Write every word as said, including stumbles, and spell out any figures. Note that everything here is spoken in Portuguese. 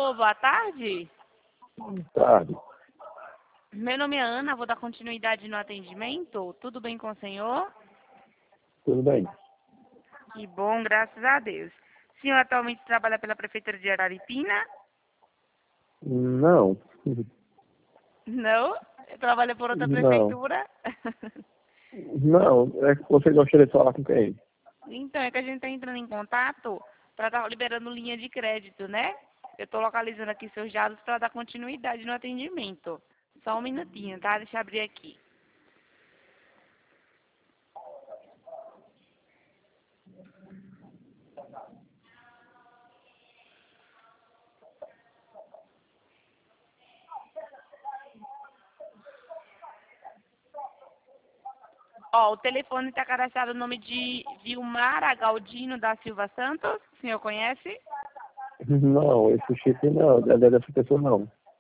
Alô, boa tarde. Boa tarde. Meu nome é Ana, vou dar continuidade no atendimento. Tudo bem com o senhor? Tudo bem? Que bom, graças a Deus. O senhor atualmente trabalha pela Prefeitura de Araripina? Não. Não? Trabalha por outra Não. prefeitura? Não. É que você gostaria de falar com quem? Então, é que a gente está entrando em contato para estar liberando linha de crédito, né? Eu estou localizando aqui seus dados para dar continuidade no atendimento. Só um minutinho, tá? Deixa eu abrir aqui. Ó, o telefone está cadastrado no nome de Vilmar Galdino da Silva Santos. O senhor conhece? Não, esse chip não. É dessa pessoa não.